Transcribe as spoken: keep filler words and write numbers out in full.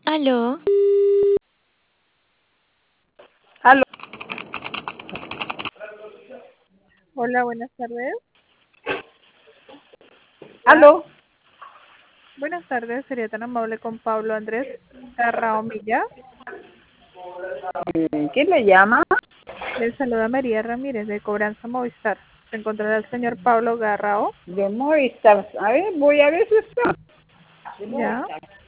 Aló, Aló, Hola, buenas tardes. Hola, aló, buenas tardes. Sería tan amable con Pablo Andrés Garrao Milla. eh, ¿quién le llama? Les saluda María Ramírez de Cobranza Movistar. Se encontrará el señor Pablo Garrao. De Movistar. A ver, voy a ver si está. Ya.